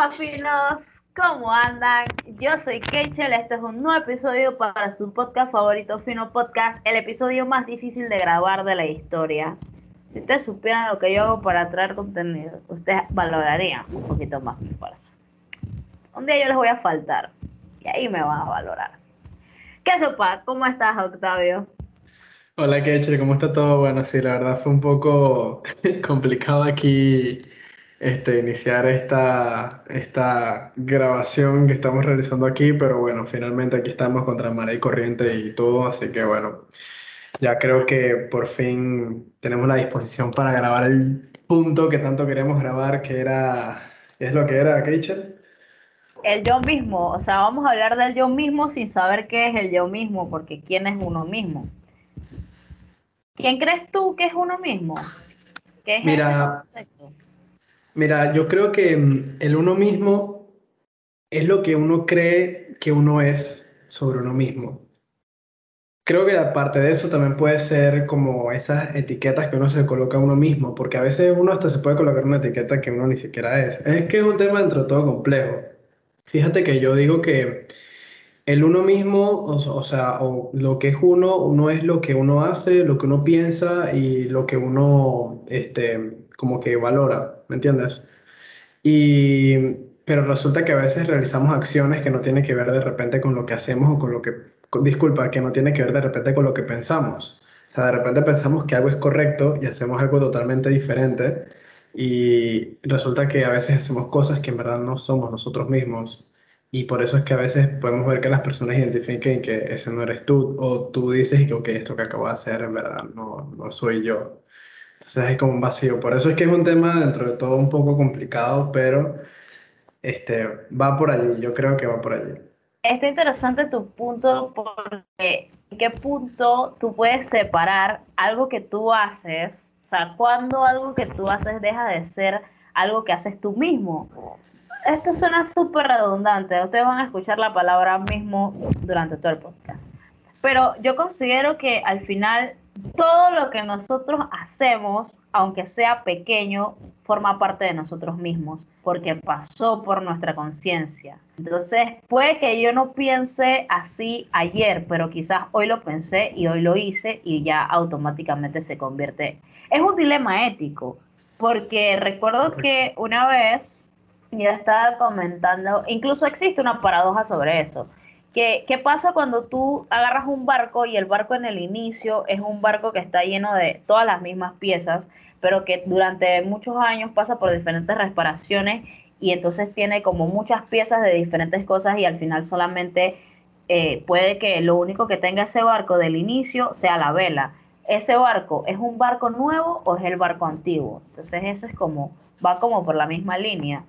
Hola, finos, ¿cómo andan? Yo soy Keichel, este es un nuevo episodio para su podcast favorito, Fino Podcast, el episodio más difícil de grabar de la historia. Si ustedes supieran lo que yo hago para traer contenido, ustedes valorarían un poquito más mi esfuerzo. Un día yo les voy a faltar y ahí me van a valorar. ¿Qué sopa? ¿Cómo estás, Octavio? Hola, Ketcher, ¿cómo está todo? Bueno, sí, la verdad fue un poco complicado aquí iniciar esta grabación que estamos realizando aquí, pero bueno, finalmente aquí estamos contra marea y corriente y todo, así que bueno, ya creo que por fin tenemos la disposición para grabar el punto que tanto queríamos grabar, ¿qué es lo que era, Ketcher? El yo mismo, o sea, vamos a hablar del yo mismo sin saber qué es el yo mismo, porque ¿quién es uno mismo? ¿Quién crees tú que es uno mismo? ¿Qué es ese Mira, concepto? mira, yo creo que el uno mismo es lo que uno cree que uno es sobre uno mismo. Creo que aparte de eso también puede ser como esas etiquetas que uno se coloca a uno mismo, porque a veces uno hasta se puede colocar una etiqueta que uno ni siquiera es. Es que es un tema dentro de todo complejo. Fíjate que yo digo que el uno mismo, o lo que es uno es lo que uno hace, lo que uno piensa y lo que uno, como que valora, ¿me entiendes? Y, pero resulta que a veces realizamos acciones que no tienen que ver de repente con lo que hacemos o con lo que, disculpa, que no tiene que ver de repente con lo que pensamos. O sea, de repente pensamos que algo es correcto y hacemos algo totalmente diferente y resulta que a veces hacemos cosas que en verdad no somos nosotros mismos. Y por eso es que a veces podemos ver que las personas identifiquen que ese no eres tú o tú dices y que ok, esto que acabo de hacer en verdad no soy yo. Entonces hay como un vacío. Por eso es que es un tema dentro de todo un poco complicado, pero va por allí. Yo creo que va por allí. Está interesante tu punto porque en qué punto tú puedes separar algo que tú haces, o sea, cuando algo que tú haces deja de ser algo que haces tú mismo. Esto suena súper redundante, ustedes van a escuchar la palabra mismo durante todo el podcast. Pero yo considero que al final todo lo que nosotros hacemos, aunque sea pequeño, forma parte de nosotros mismos, porque pasó por nuestra conciencia. Entonces, puede que yo no piense así ayer, pero quizás hoy lo pensé y hoy lo hice y ya automáticamente se convierte. Es un dilema ético, porque recuerdo Correcto. que una vez yo estaba comentando, incluso existe una paradoja sobre eso. ¿Qué pasa cuando tú agarras un barco y el barco en el inicio es un barco que está lleno de todas las mismas piezas, pero que durante muchos años pasa por diferentes reparaciones y entonces tiene como muchas piezas de diferentes cosas y al final solamente puede que lo único que tenga ese barco del inicio sea la vela? ¿Ese barco es un barco nuevo o es el barco antiguo? Entonces eso es como, va como por la misma línea.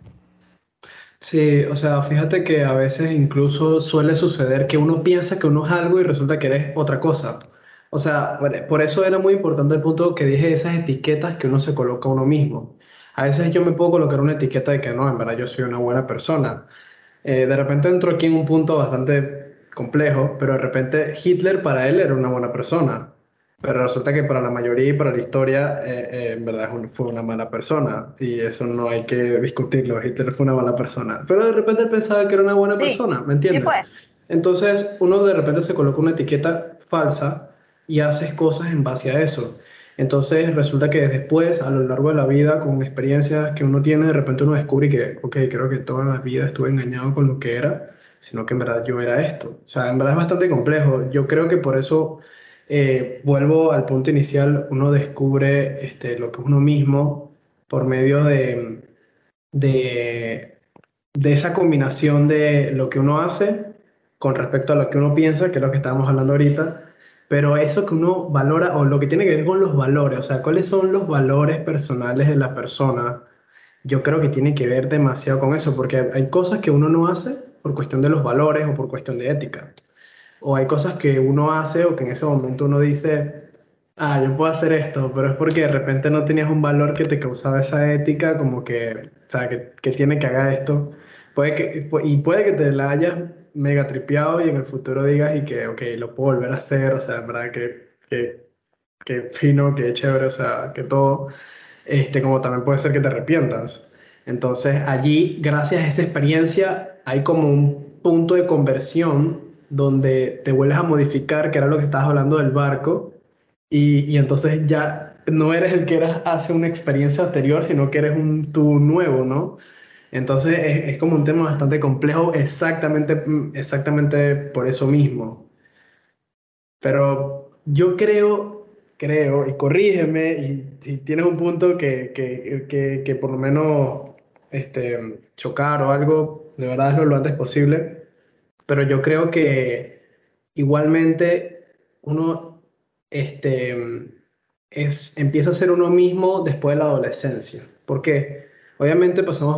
Sí, o sea, fíjate que a veces incluso suele suceder que uno piensa que uno es algo y resulta que eres otra cosa. O sea, bueno, por eso era muy importante el punto que dije, esas etiquetas que uno se coloca a uno mismo. A veces yo me puedo colocar una etiqueta de que no, en verdad yo soy una buena persona. De repente entro aquí en un punto bastante complejo, pero de repente Hitler para él era una buena persona, pero resulta que para la mayoría y para la historia en verdad fue una mala persona y eso no hay que discutirlo, Hitler fue una mala persona, pero de repente él pensaba que era una buena Sí, persona, ¿me sí entiendes? fue. Entonces uno de repente se coloca una etiqueta falsa y haces cosas en base a eso. Entonces resulta que después, a lo largo de la vida, con experiencias que uno tiene, de repente uno descubre que, ok, creo que toda la vida estuve engañado con lo que era, sino que en verdad yo era esto. O sea, en verdad es bastante complejo. Yo creo que por eso vuelvo al punto inicial, uno descubre lo que es uno mismo por medio de, de esa combinación de lo que uno hace con respecto a lo que uno piensa, que es lo que estábamos hablando ahorita, pero eso que uno valora o lo que tiene que ver con los valores, o sea, cuáles son los valores personales de la persona, yo creo que tiene que ver demasiado con eso, porque hay cosas que uno no hace por cuestión de los valores o por cuestión de ética, o hay cosas que uno hace o que en ese momento uno dice, ah, yo puedo hacer esto, pero es porque de repente no tenías un valor que te causaba esa ética, como que, o sea, que tiene que haga esto. Y puede que te la hayas mega tripeado y en el futuro digas y que, ok, lo puedo volver a hacer, o sea, en verdad que fino, que chévere, o sea, que todo, como también puede ser que te arrepientas. Entonces allí, gracias a esa experiencia, hay como un punto de conversión donde te vuelves a modificar, que era lo que estabas hablando del barco, y entonces ya no eres el que eras hace una experiencia anterior, sino que eres un tú nuevo, ¿no? Entonces es como un tema bastante complejo exactamente por eso mismo. Pero yo creo, y corrígeme, y si tienes un punto que por lo menos chocar o algo, de verdad hazlo lo antes posible. Pero yo creo que igualmente uno este, empieza a ser uno mismo después de la adolescencia. ¿Por qué? Obviamente pasamos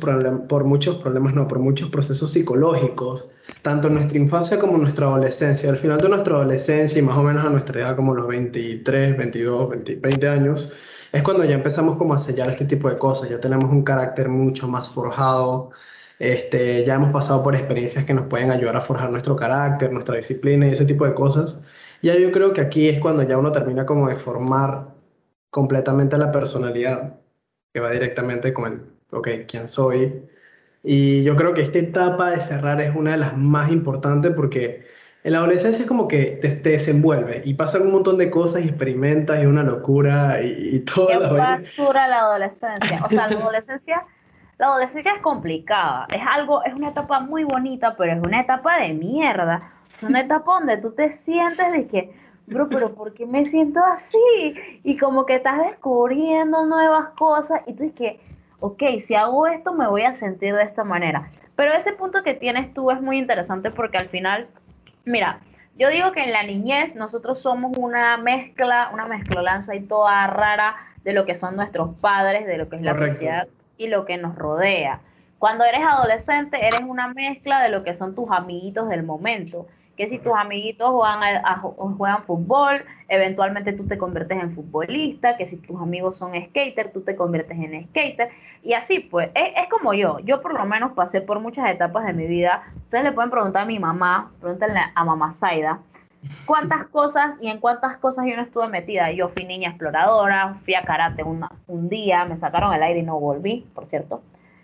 por muchos procesos psicológicos, tanto en nuestra infancia como en nuestra adolescencia. Al final de nuestra adolescencia y más o menos a nuestra edad, como los 23, 22, 20 años, es cuando ya empezamos como a sellar este tipo de cosas. Ya tenemos un carácter mucho más forjado, ya hemos pasado por experiencias que nos pueden ayudar a forjar nuestro carácter, nuestra disciplina y ese tipo de cosas. Ya yo creo que aquí es cuando ya uno termina como de formar completamente la personalidad, que va directamente con el, ok, quién soy. Y yo creo que esta etapa de cerrar es una de las más importantes porque en la adolescencia es como que te desenvuelve y pasan un montón de cosas y experimentas y es una locura y toda Qué la vaina. basura la adolescencia. O sea, la adolescencia es complicada. Es algo, es una etapa muy bonita, pero es una etapa de mierda. Es una etapa donde tú te sientes de que, bro, pero ¿por qué me siento así? Y como que estás descubriendo nuevas cosas y tú dices que, ok, si hago esto me voy a sentir de esta manera. Pero ese punto que tienes tú es muy interesante porque al final, mira, yo digo que en la niñez nosotros somos una mezclolanza y toda rara de lo que son nuestros padres, de lo que es la Correcto. sociedad y lo que nos rodea. Cuando eres adolescente, eres una mezcla de lo que son tus amiguitos del momento. Que si tus Correcto. amiguitos juegan fútbol, eventualmente tú te conviertes en futbolista, que si tus amigos son skater, tú te conviertes en skater. Y así pues, es como yo por lo menos pasé por muchas etapas de mi vida. Ustedes le pueden preguntar a mi mamá, pregúntenle a mamá Zaida, cuántas cosas y en cuántas cosas yo no estuve metida. Yo fui niña exploradora, fui a karate un día, me sacaron el aire y no volví, por cierto.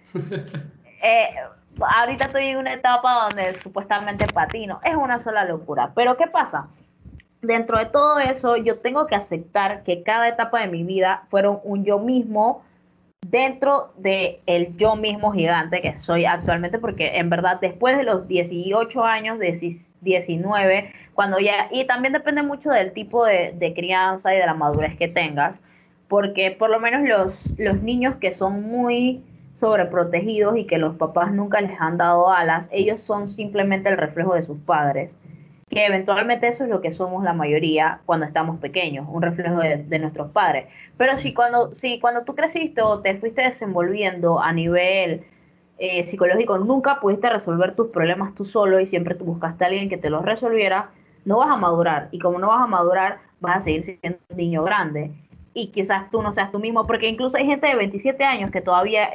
Eh, ahorita estoy en una etapa donde supuestamente patino, es una sola locura. Pero ¿qué pasa? Dentro de todo eso, yo tengo que aceptar que cada etapa de mi vida fueron un yo mismo dentro de el yo mismo gigante que soy actualmente, porque en verdad después de los 18 años, 19, cuando ya, y también depende mucho del tipo de crianza y de la madurez que tengas, porque por lo menos los niños que son muy sobreprotegidos y que los papás nunca les han dado alas, ellos son simplemente el reflejo de sus padres, que eventualmente eso es lo que somos la mayoría cuando estamos pequeños, un reflejo de nuestros padres. Pero si cuando tú creciste o te fuiste desenvolviendo a nivel psicológico, nunca pudiste resolver tus problemas tú solo y siempre tú buscaste a alguien que te los resolviera, no vas a madurar. Y como no vas a madurar, vas a seguir siendo un niño grande. Y quizás tú no seas tú mismo, porque incluso hay gente de 27 años que todavía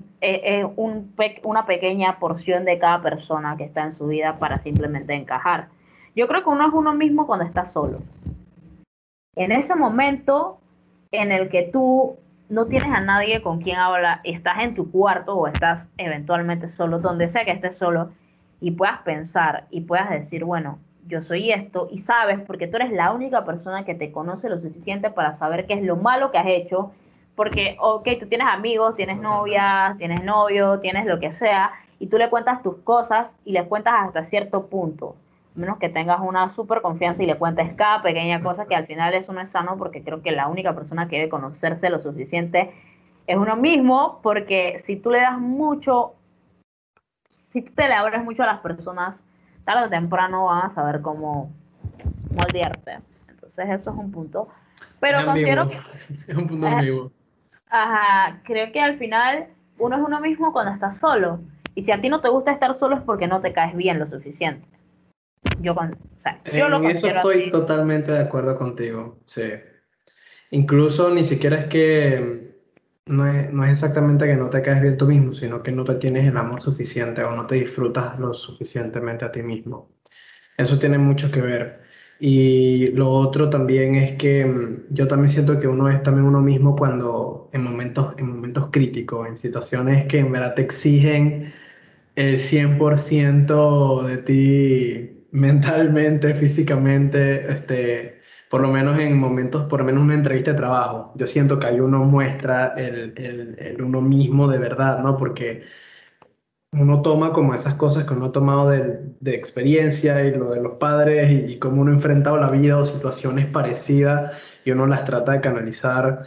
una pequeña porción de cada persona que está en su vida para simplemente encajar. Yo creo que uno es uno mismo cuando está solo. En ese momento en el que tú no tienes a nadie con quien hablar, estás en tu cuarto o estás eventualmente solo, donde sea que estés solo, y puedas pensar y puedas decir, bueno, yo soy esto, y sabes, porque tú eres la única persona que te conoce lo suficiente para saber qué es lo malo que has hecho, porque, ok, tú tienes amigos, tienes novia, tienes novio, tienes lo que sea, y tú le cuentas tus cosas y le cuentas hasta cierto punto, menos que tengas una súper confianza y le cuentes cada pequeña cosa, que al final eso no es sano, porque creo que la única persona que debe conocerse lo suficiente es uno mismo, porque si tú le das mucho, si tú te le abres mucho a las personas, tarde o temprano van a saber cómo moldearte. Entonces eso es un punto. Es Pero considero ambiguo, que, es un punto eh, ambiguo. ajá, creo que al final uno es uno mismo cuando está solo. Y si a ti no te gusta estar solo es porque no te caes bien lo suficiente. O sea, yo lo En eso considero estoy así. totalmente de acuerdo contigo, sí. Incluso ni siquiera es que no es exactamente que no te caes bien tú mismo, sino que no te tienes el amor suficiente o no te disfrutas lo suficientemente a ti mismo. Eso tiene mucho que ver. Y lo otro también es que yo también siento que uno es también uno mismo cuando en momentos críticos, en situaciones que en verdad te exigen el 100% de ti mentalmente, físicamente, por lo menos en momentos, por lo menos una entrevista de trabajo. Yo siento que ahí uno muestra el uno mismo de verdad, ¿no? Porque uno toma como esas cosas que uno ha tomado de experiencia y lo de los padres y cómo uno ha enfrentado la vida o situaciones parecidas y uno las trata de canalizar.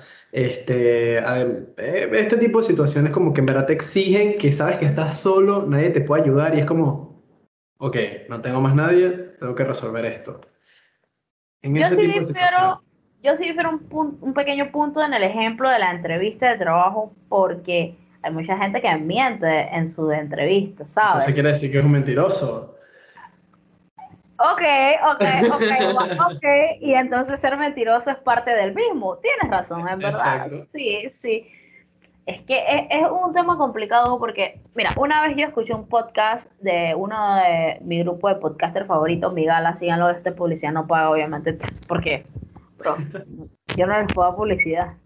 Este tipo de situaciones como que en verdad te exigen que sabes que estás solo, nadie te puede ayudar y es como, ok, no tengo más nadie, tengo que resolver esto. En Yo ese sí tipo de situaciones. difiero, yo sí difiero un pequeño punto en el ejemplo de la entrevista de trabajo porque hay mucha gente que miente en sus entrevistas, Entonces ¿sabes? quiere decir que es un mentiroso. Ok, ok, y entonces ser mentiroso es parte del mismo. Tienes razón, en verdad, Exacto. sí, sí. Es que es un tema complicado porque, mira, una vez yo escuché un podcast de uno de mi grupo de podcaster favoritos, Migala, síganlo, publicidad no paga, obviamente, porque, bro, yo no les puedo dar publicidad.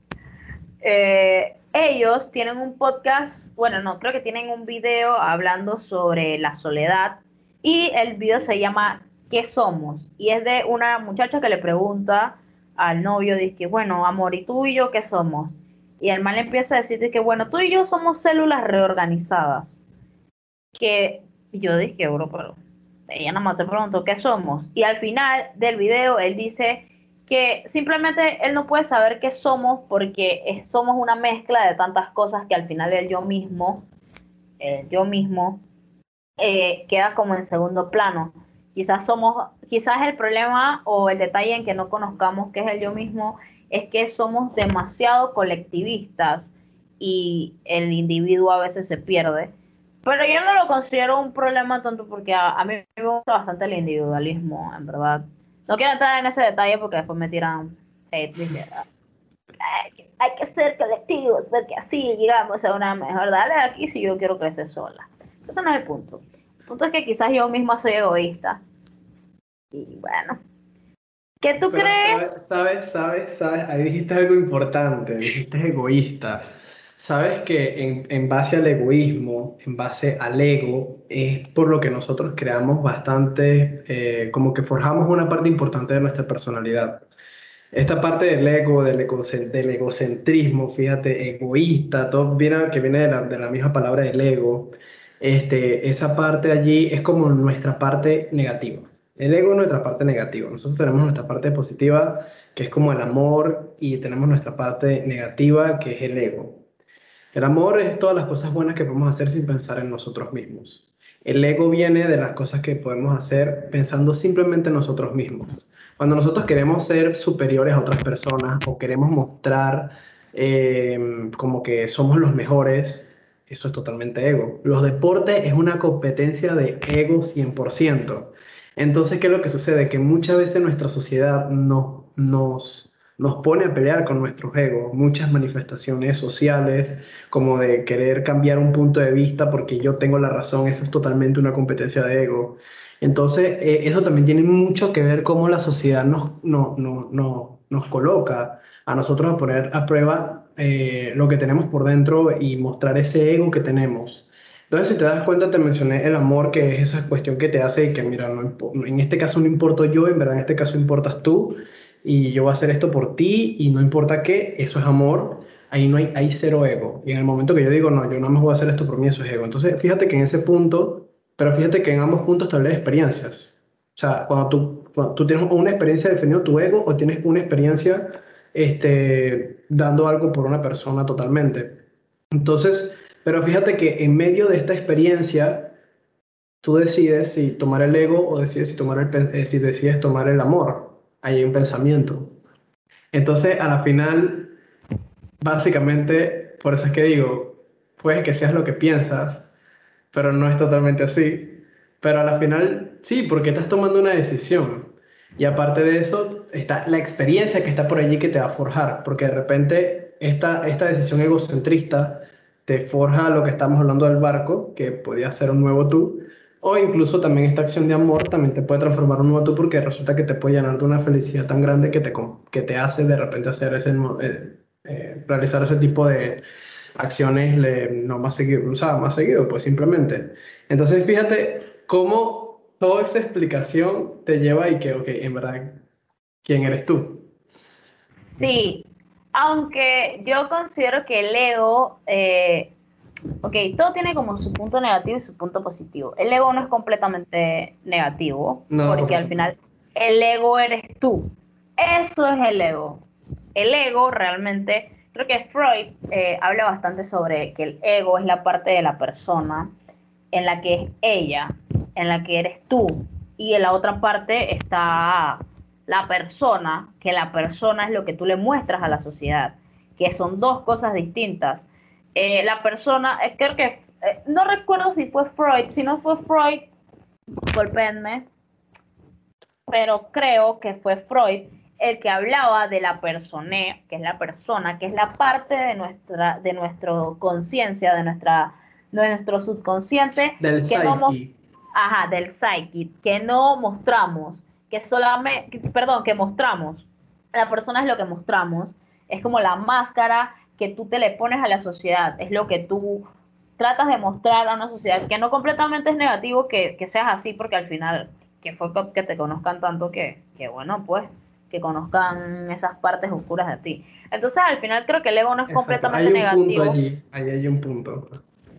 Ellos tienen un podcast, bueno, no, creo que tienen un video hablando sobre la soledad y el video se llama ¿Qué somos? Y es de una muchacha que le pregunta al novio, dice que, bueno, amor, ¿y tú y yo qué somos? Y el man le empieza a decir de que, bueno, tú y yo somos células reorganizadas. Que yo dije, bro, pero ella nada más te preguntó qué somos. Y al final del video él dice que simplemente él no puede saber qué somos porque somos una mezcla de tantas cosas que al final yo mismo queda como en segundo plano. Quizás el problema o el detalle en que no conozcamos qué es el yo mismo es que somos demasiado colectivistas y el individuo a veces se pierde. Pero yo no lo considero un problema tanto porque a mí me gusta bastante el individualismo, en verdad. No quiero entrar en ese detalle porque después me tiran hate, dije, hay que ser colectivos porque así llegamos a una mejor. Dale aquí si yo quiero crecer sola. Ese no es el punto. El punto es que quizás yo misma soy egoísta. Y bueno, ¿qué tú Pero crees? sabes, ahí dijiste algo importante, dijiste egoísta. Sabes que en base al egoísmo, en base al ego, es por lo que nosotros creamos bastante, como que forjamos una parte importante de nuestra personalidad. Esta parte del ego, del egocentrismo, fíjate, egoísta, todo viene, que viene de la misma palabra del ego, esa parte allí es como nuestra parte negativa. El ego es nuestra parte negativa. Nosotros tenemos nuestra parte positiva, que es como el amor, y tenemos nuestra parte negativa, que es el ego. El amor es todas las cosas buenas que podemos hacer sin pensar en nosotros mismos. El ego viene de las cosas que podemos hacer pensando simplemente en nosotros mismos. Cuando nosotros queremos ser superiores a otras personas o queremos mostrar como que somos los mejores, eso es totalmente ego. Los deportes es una competencia de ego 100%. Entonces, ¿qué es lo que sucede? Que muchas veces nuestra sociedad nos pone a pelear con nuestros egos, muchas manifestaciones sociales como de querer cambiar un punto de vista porque yo tengo la razón, eso es totalmente una competencia de ego. Entonces, eso también tiene mucho que ver cómo la sociedad nos coloca a nosotros a poner a prueba lo que tenemos por dentro y mostrar ese ego que tenemos. Entonces, si te das cuenta, te mencioné el amor, que es esa cuestión que te hace y que, mira, en este caso no importo yo, en verdad en este caso importas tú, y yo voy a hacer esto por ti, y no importa qué, eso es amor. Ahí no hay, hay cero ego. Y en el momento que yo digo, no, yo no más voy a hacer esto por mí, eso es ego. Entonces, fíjate que en ese punto, pero fíjate que en ambos puntos te hablé de experiencias. O sea, cuando tú tienes una experiencia defendiendo tu ego o tienes una experiencia dando algo por una persona totalmente. Entonces, pero fíjate que en medio de esta experiencia, tú decides si tomar el ego o decides si decides tomar el amor. Ahí hay un pensamiento. Entonces, a la final, básicamente, por eso es que digo, puede que seas lo que piensas, pero no es totalmente así. Pero a la final, sí, porque estás tomando una decisión. Y aparte de eso, está la experiencia que está por allí que te va a forjar, porque de repente esta decisión egocentrista te forja lo que estamos hablando del barco, que podía ser un nuevo tú, O incluso también esta acción de amor también te puede transformar un nuevo tú porque resulta que te puede llenar de una felicidad tan grande que te hace de repente hacer realizar ese tipo de acciones no más seguido, o sea, más seguido, pues simplemente. Entonces fíjate cómo toda esa explicación te lleva y que, ok, en verdad, ¿quién eres tú? Sí, aunque yo considero que el ego, ok, todo tiene como su punto negativo y su punto positivo. El ego no es completamente negativo, No, porque al correcto. final el ego eres tú. Eso es el ego. El ego realmente, creo que Freud habla bastante sobre que el ego es la parte de la persona en la que es ella, en la que eres tú, y en la otra parte está la persona, que la persona es lo que tú le muestras a la sociedad, que son dos cosas distintas. La persona, creo que, no recuerdo si fue Freud, si no fue Freud, golpéenme, pero creo que fue Freud el que hablaba de la persona, que es la persona, que es la parte de nuestro conciencia, de nuestro subconsciente, Del que no, psyche. ajá, del psyche, que no mostramos, que solamente, perdón, que mostramos. La persona es lo que mostramos, es como la máscara que tú te le pones a la sociedad, es lo que tú tratas de mostrar a una sociedad, que no completamente es negativo que seas así, porque al final que fue que te conozcan tanto que bueno, pues, que conozcan esas partes oscuras de ti. Entonces, al final creo que el ego no es Exacto. completamente Hay un punto negativo. allí. Ahí hay un punto.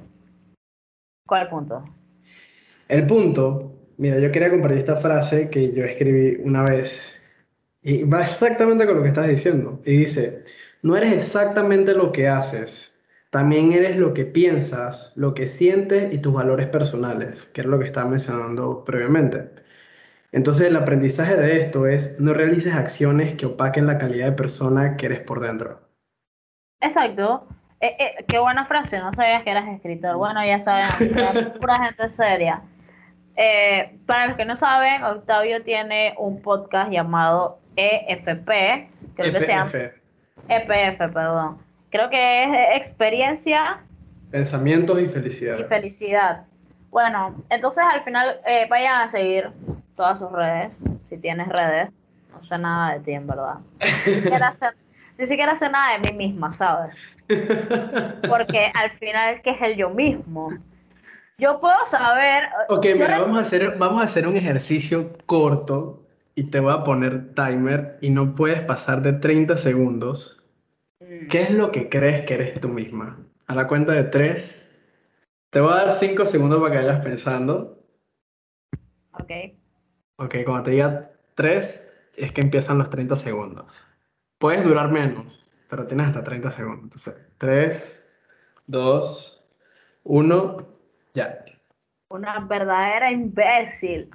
¿Cuál punto? El punto, mira, yo quería compartir esta frase que yo escribí una vez y va exactamente con lo que estás diciendo. Y dice, no eres exactamente lo que haces, también eres lo que piensas, lo que sientes y tus valores personales, que es lo que estaba mencionando previamente. Entonces el aprendizaje de esto es, no realices acciones que opaquen la calidad de persona que eres por dentro. Exacto. Qué buena frase, no sabías que eras escritor. Bueno, ya saben, pura gente seria. Para los que no saben, Octavio tiene un podcast llamado EFP, creo que se llama EPF, EPF, perdón. Creo que es experiencia pensamientos y y felicidad. felicidad. Bueno, entonces al final vayan a seguir todas sus redes, si tienes redes. No sé nada de ti, en verdad. Ni siquiera sé, ni siquiera sé nada de mí misma, ¿sabes? Porque al final, ¿qué es el yo mismo? Yo puedo saber, Ok, yo mira, vamos a hacer un ejercicio corto y te voy a poner timer y no puedes pasar de 30 segundos. ¿Qué es lo que crees que eres tú misma? A la cuenta de 3, te voy a dar 5 segundos para que vayas pensando. ok, Ok, cuando te diga 3, es que empiezan los 30 segundos. Puedes durar menos, pero tienes hasta 30 segundos. Entonces, 3, 2, 1, ya. una verdadera imbécil.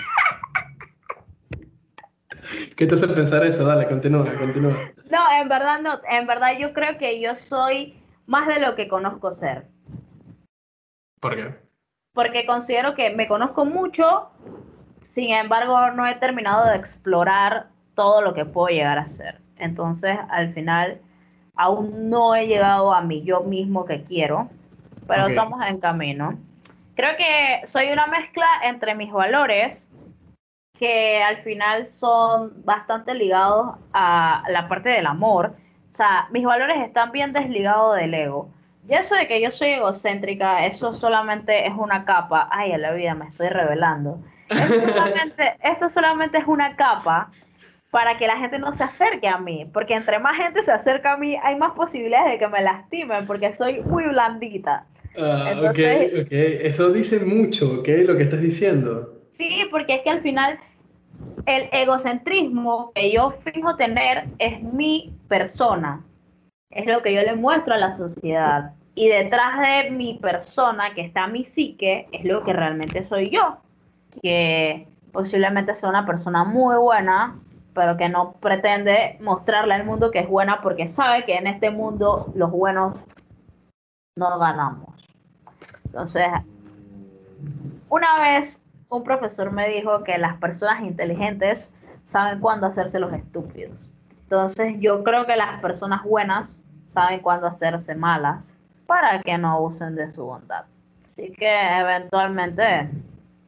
¿Qué te hace pensar eso? Dale, continúa, continúa. No, en verdad no, en verdad yo creo que yo soy más de lo que conozco ser. ¿Por qué? Porque considero que me conozco mucho. Sin embargo, no he terminado de explorar todo lo que puedo llegar a ser. Entonces, al final, aún no he llegado a mi yo mismo que quiero, pero Ok. estamos en camino. Creo que soy una mezcla entre mis valores, que al final son bastante ligados a la parte del amor. O sea, mis valores están bien desligados del ego. Y eso de que yo soy egocéntrica, eso solamente es una capa. Ay, a la vida me estoy revelando. Esto solamente es una capa para que la gente no se acerque a mí, porque entre más gente se acerca a mí, hay más posibilidades de que me lastimen, porque soy muy blandita. Ah, ok, Entonces, ok. Eso dice mucho, ok, lo que estás diciendo. sí, porque es que al final el egocentrismo que yo fijo tener es mi persona, es lo que yo le muestro a la sociedad. Y detrás de mi persona, que está mi psique, es lo que realmente soy yo, que posiblemente sea una persona muy buena, pero que no pretende mostrarle al mundo que es buena porque sabe que en este mundo los buenos no ganamos. Entonces, una vez un profesor me dijo que las personas inteligentes saben cuándo hacerse los estúpidos. Entonces yo creo que las personas buenas saben cuándo hacerse malas para que no usen de su bondad. Así que eventualmente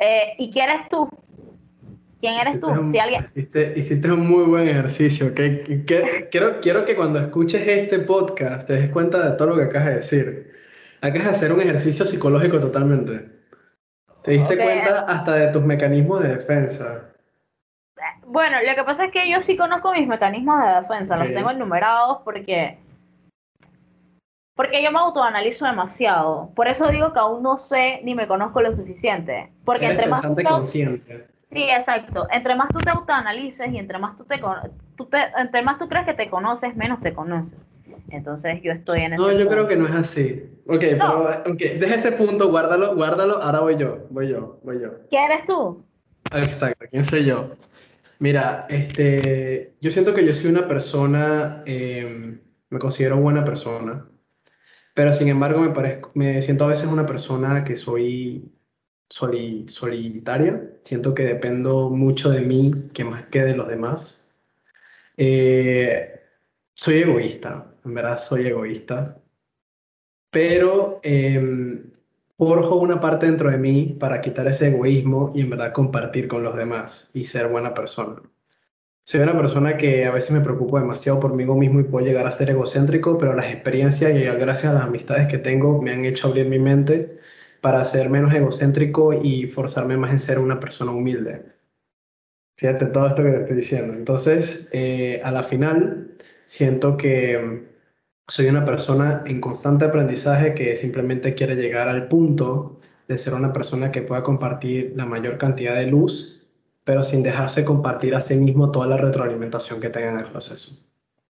¿Y quién eres tú? ¿Quién eres tú? Si alguien... Hiciste un muy buen ejercicio. Quiero que cuando escuches este podcast te des cuenta de todo lo que acabas de decir. Acabas de hacer un ejercicio psicológico totalmente. Te diste Ok, cuenta hasta de tus mecanismos de defensa. bueno, lo que pasa es que yo sí conozco mis mecanismos de defensa, Ok. los tengo enumerados porque yo me autoanalizo demasiado. Por eso digo que aún no sé ni me conozco lo suficiente. Porque Eres entre más tú pensante te... consciente. Sí, exacto. Entre más tú te autoanalices y entre más entre más tú crees que te conoces, menos te conoces. Entonces yo estoy en No, ese yo creo punto. que no es así. Ok, pero No, ok, deja ese punto, guárdalo. Ahora voy yo. ¿qué eres tú? Exacto, ¿quién soy yo? Mira, yo siento que yo soy una persona, me considero buena persona, pero sin embargo me siento a veces una persona que soy solitaria. Siento que dependo mucho de mí, que más que de los demás. Eh, Soy egoísta, en verdad soy egoísta, pero forjo una parte dentro de mí para quitar ese egoísmo y en verdad compartir con los demás y ser buena persona. Soy una persona que a veces me preocupo demasiado por mí mismo y puedo llegar a ser egocéntrico, pero las experiencias y gracias a las amistades que tengo me han hecho abrir mi mente para ser menos egocéntrico y forzarme más en ser una persona humilde. Fíjate todo esto que te estoy diciendo. Entonces, a la final, siento que soy una persona en constante aprendizaje que simplemente quiere llegar al punto de ser una persona que pueda compartir la mayor cantidad de luz, pero sin dejarse compartir a sí mismo toda la retroalimentación que tenga en el proceso.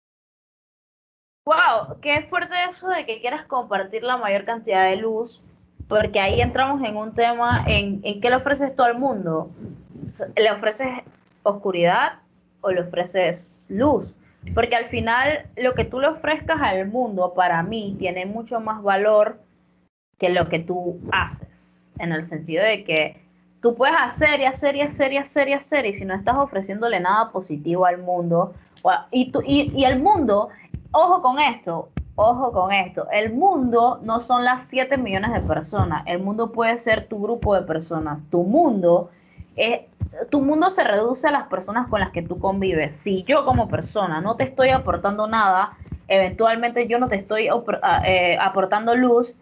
Wow, qué fuerte eso de que quieras compartir la mayor cantidad de luz, porque ahí entramos en un tema en qué le ofreces tú al mundo. ¿Le ofreces oscuridad o le ofreces luz? Porque al final lo que tú le ofrezcas al mundo para mí tiene mucho más valor que lo que tú haces, en el sentido de que tú puedes hacer y hacer y hacer y hacer y hacer y si no estás ofreciéndole nada positivo al mundo, y el mundo, ojo con esto, el mundo no son las 7 millones de personas, el mundo puede ser tu grupo de personas, es, tu mundo se reduce a las personas con las que tú convives. Si yo como persona no te estoy aportando nada, eventualmente yo no te estoy aportando luz,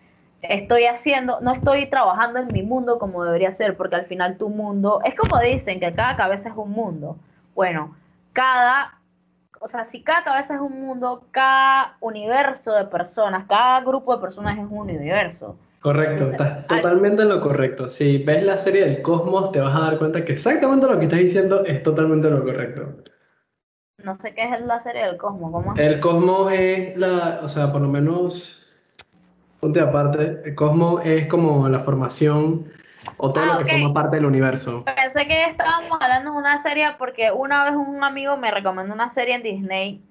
no estoy trabajando en mi mundo como debería ser, porque al final tu mundo, es como dicen que cada cabeza es un mundo. Bueno, cada, o sea, si cada cabeza es un mundo, cada universo de personas, cada grupo de personas es un universo. Correcto, Entonces, estás totalmente en lo correcto. Si ves la serie del Cosmos, te vas a dar cuenta que exactamente lo que estás diciendo es totalmente lo correcto. no sé qué es la serie del cosmos, ¿cómo es? El cosmos es o sea, por lo menos, ponte aparte, el cosmos es como la formación o todo lo Ah, que ok. forma parte del universo. Pensé que estábamos hablando de una serie porque una vez un amigo me recomendó una serie en Disney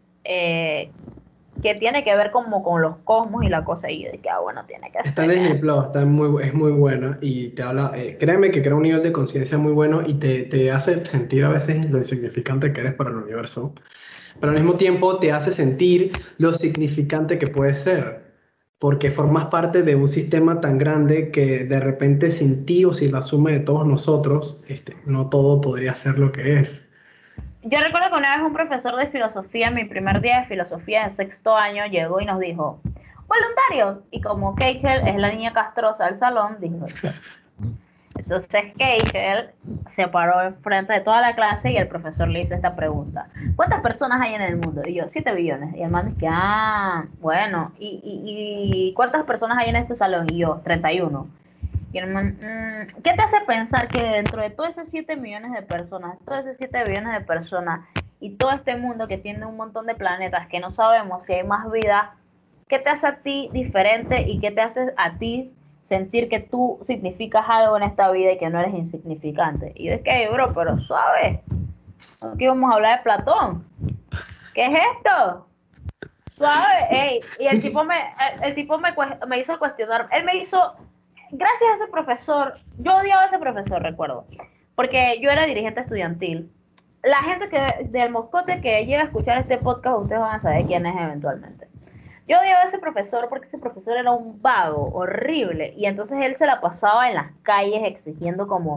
que tiene que ver como con los cosmos y la cosa y de que, bueno, tiene que Está en ser que... Disney Plus, es muy buena y te habla, créeme que crea un nivel de conciencia muy bueno y te hace sentir a veces lo insignificante que eres para el universo, pero al mismo tiempo te hace sentir lo significante que puedes ser, porque formas parte de un sistema tan grande que de repente sin ti o sin la suma de todos nosotros, no todo podría ser lo que es. Yo recuerdo que una vez un profesor de filosofía, en mi primer día de filosofía en sexto año, llegó y nos dijo, voluntarios. Y como Keichel es la niña castrosa del salón, dijo, yo. Entonces Keichel se paró enfrente de toda la clase y el profesor le hizo esta pregunta. ¿Cuántas personas hay en el mundo? Y yo, 7 billones. Y el man dice, bueno. ¿Y cuántas personas hay en este salón? Y yo, 31. Y el man, ¿qué te hace pensar que dentro de todos esos 7 millones de personas, todos esos 7 billones de personas y todo este mundo que tiene un montón de planetas que no sabemos si hay más vida, qué te hace a ti diferente y qué te hace a ti sentir que tú significas algo en esta vida y que no eres insignificante? Y yo es que, bro, pero suave, aquí vamos a hablar de Platón. ¿Qué es esto? Suave, ey. Y el tipo me hizo cuestionar, él me hizo, gracias a ese profesor, yo odiaba a ese profesor, recuerdo, porque yo era dirigente estudiantil. La gente del Moscote que llega a escuchar este podcast, ustedes van a saber quién es eventualmente. Yo odiaba a ese profesor porque ese profesor era un vago, horrible, y entonces él se la pasaba en las calles exigiendo como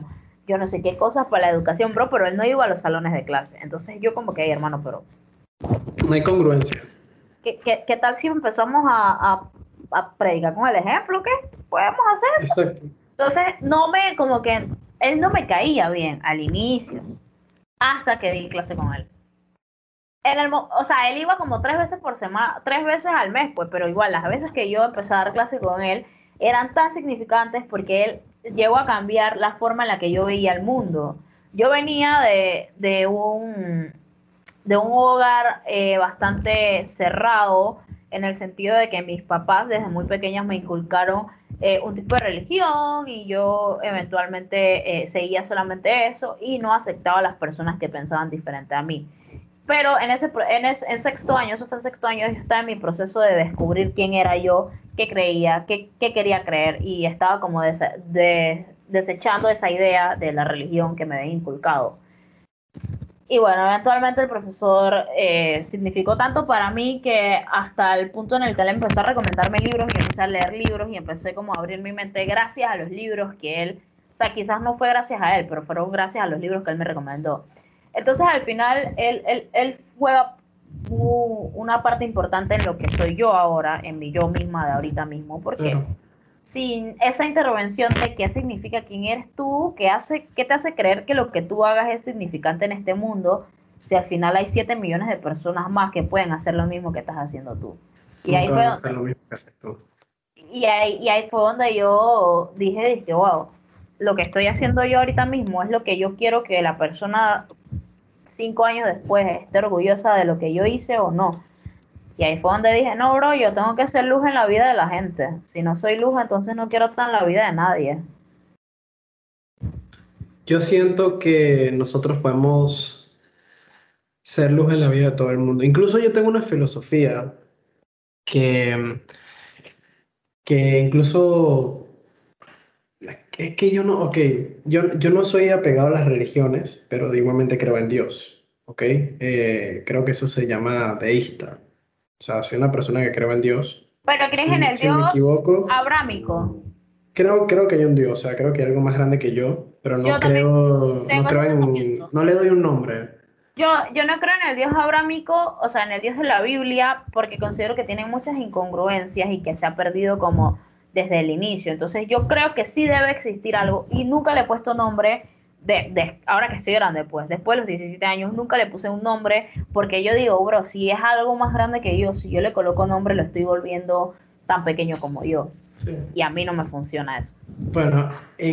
yo no sé qué cosas para la educación, bro, pero él no iba a los salones de clase. Entonces yo como que, "Ey, hermano, pero No hay congruencia. ¿qué tal si empezamos a predicar con el ejemplo? ¿Qué podemos hacer eso?" Exacto. Entonces, como que, él no me caía bien al inicio, hasta que di clase con él. O sea, él iba como 3 veces por semana, 3 veces al mes, pues, pero igual, las veces que yo empecé a dar clase con él eran tan significantes porque él llegó a cambiar la forma en la que yo veía el mundo. Yo venía de un hogar bastante cerrado, en el sentido de que mis papás desde muy pequeños me inculcaron un tipo de religión, y yo eventualmente seguía solamente eso y no aceptaba a las personas que pensaban diferente a mí. Pero en sexto año, eso fue en sexto año, yo estaba en mi proceso de descubrir quién era yo, qué creía, qué quería creer, y estaba como desechando esa idea de la religión que me había inculcado. Y bueno, eventualmente el profesor significó tanto para mí que hasta el punto en el que él empezó a recomendarme libros, y empecé a leer libros y empecé como a abrir mi mente gracias a los libros que él, o sea, quizás no fue gracias a él, pero fueron gracias a los libros que él me recomendó. Entonces al final él juega una parte importante en lo que soy yo ahora, en mi yo misma de ahorita mismo, porque Claro. sin esa intervención de qué significa quién eres tú, qué te hace creer que lo que tú hagas es significante en este mundo, si al final hay 7 millones de personas más que pueden hacer lo mismo que estás haciendo tú. Y ahí Nunca fue van a hacer donde, lo mismo que haces tú. y ahí fue donde yo dije, wow, lo que estoy haciendo yo ahorita mismo es lo que yo quiero que la persona 5 años después esté orgullosa de lo que yo hice o no. Y ahí fue donde dije, no, bro, yo tengo que ser luz en la vida de la gente. Si no soy luz, entonces no quiero estar en la vida de nadie. Yo siento que nosotros podemos ser luz en la vida de todo el mundo. Incluso yo tengo una filosofía que, que incluso es que yo no, ok, yo no soy apegado a las religiones, pero igualmente creo en Dios, ¿ok? Creo que eso se llama deísta. O sea, soy una persona que creo en Dios. Pero crees en el Si me Dios equivoco, abrámico. creo que hay un Dios, o sea, creo que hay algo más grande que yo, pero Yo también no tengo ese creo en, pensamiento. no le doy un nombre. Yo no creo en el Dios abrámico, o sea, en el Dios de la Biblia, porque considero que tiene muchas incongruencias y que se ha perdido como desde el inicio. Entonces yo creo que sí debe existir algo, y nunca le he puesto nombre ahora que estoy grande, pues después de los 17 años nunca le puse un nombre, porque yo digo, bro, si es algo más grande que yo, si yo le coloco nombre, lo estoy volviendo tan pequeño como yo. Sí. Y a mí no me funciona eso. Bueno,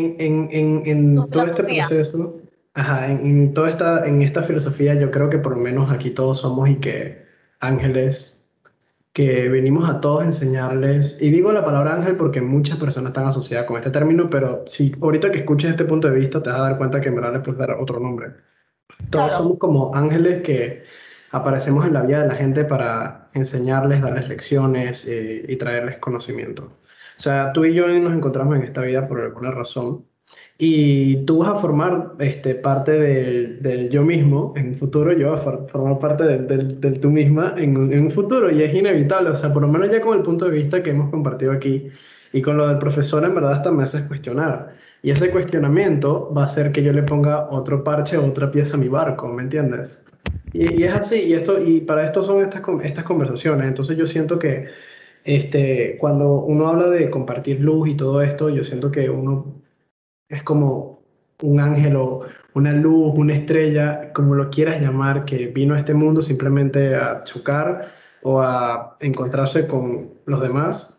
Tu en todo este filosofía. proceso, ajá, en esta filosofía, yo creo que por lo menos aquí todos somos y que ángeles, que venimos a todos a enseñarles, y digo la palabra ángel porque muchas personas están asociadas con este término, pero si ahorita que escuches este punto de vista te vas a dar cuenta que en verdad le puedes dar otro nombre. Todos Claro. somos como ángeles que aparecemos en la vida de la gente para enseñarles, darles lecciones y traerles conocimiento. O sea, tú y yo nos encontramos en esta vida por alguna razón y tú vas a formar parte del yo mismo en un futuro, yo voy a formar parte del tú misma en un futuro y es inevitable. O sea, por lo menos ya con el punto de vista que hemos compartido aquí y con lo del profesor, en verdad hasta me haces cuestionar. Y ese cuestionamiento va a hacer que yo le ponga otro parche o otra pieza a mi barco, ¿me entiendes? Y es así, y para esto son estas conversaciones. Entonces yo siento que cuando uno habla de compartir luz y todo esto, yo siento que uno es como un ángel o una luz, una estrella, como lo quieras llamar, que vino a este mundo simplemente a chocar o a encontrarse con los demás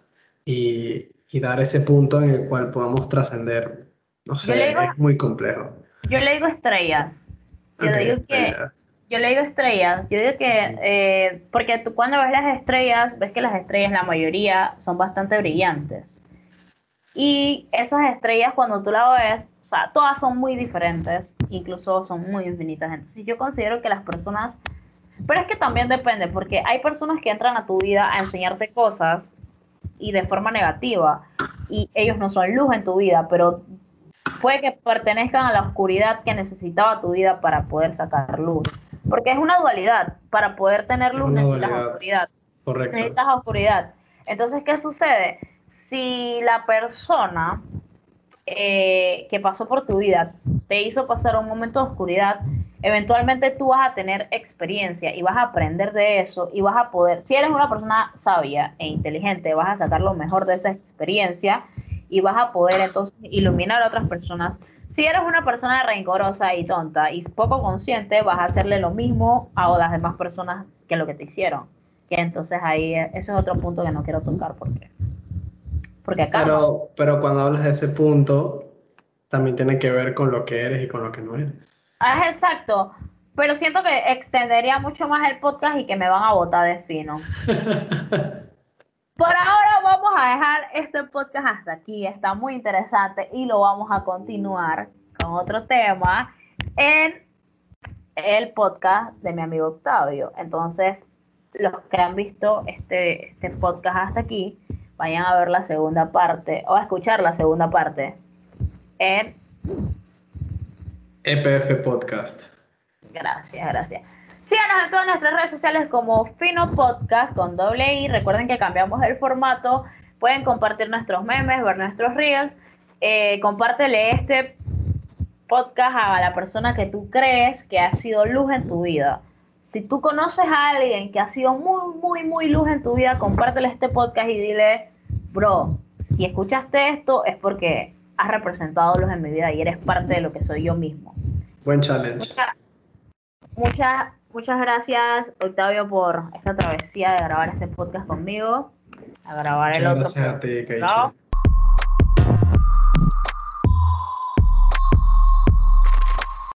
y dar ese punto en el cual podamos trascender. No Yo le digo sé, es muy complejo. Yo le digo estrellas. Yo Ok, digo que, estrellas. yo le digo estrellas. Yo digo que, porque tú cuando ves las estrellas, ves que las estrellas, la mayoría, son bastante brillantes. Y esas estrellas, cuando tú las ves, o sea, todas son muy diferentes, incluso son muy infinitas. Entonces, yo considero que las personas, pero es que también depende, porque hay personas que entran a tu vida a enseñarte cosas y de forma negativa, y ellos no son luz en tu vida, pero puede que pertenezcan a la oscuridad que necesitaba tu vida para poder sacar luz. Porque es una dualidad. Para poder tener Es luz una necesitas dualidad, oscuridad. correcto. Necesitas oscuridad. Entonces, ¿qué sucede? Si la persona que pasó por tu vida te hizo pasar un momento de oscuridad, eventualmente tú vas a tener experiencia y vas a aprender de eso y vas a poder, si eres una persona sabia e inteligente, vas a sacar lo mejor de esa experiencia y vas a poder entonces iluminar a otras personas. Si eres una persona rencorosa y tonta y poco consciente, vas a hacerle lo mismo a las demás personas que lo que te hicieron. Que entonces ahí, ese es otro punto que no quiero tocar porque karma. Pero cuando hablas de ese punto, también tiene que ver con lo que eres y con lo que no eres. Ah, es exacto, pero siento que extendería mucho más el podcast y que me van a botar de fino. Por ahora vamos a dejar este podcast hasta aquí, está muy interesante y lo vamos a continuar con otro tema en el podcast de mi amigo Octavio. Entonces, los que han visto este podcast hasta aquí, vayan a ver la segunda parte o a escuchar la segunda parte en... EPF Podcast. Gracias. Síganos en todas nuestras redes sociales como Fino Podcast con doble I. Recuerden que cambiamos el formato. Pueden compartir nuestros memes, ver nuestros reels. Compártele este podcast a la persona que tú crees que ha sido luz en tu vida. Si tú conoces a alguien que ha sido muy luz en tu vida, compártele este podcast y dile, bro, si escuchaste esto es porque has representado luz en mi vida y eres parte de lo que soy yo mismo. Buen challenge. Muchas gracias, Octavio, por esta travesía de grabar este podcast conmigo. A grabar Muchas el otro. gracias a ti, Keisha. ¿No?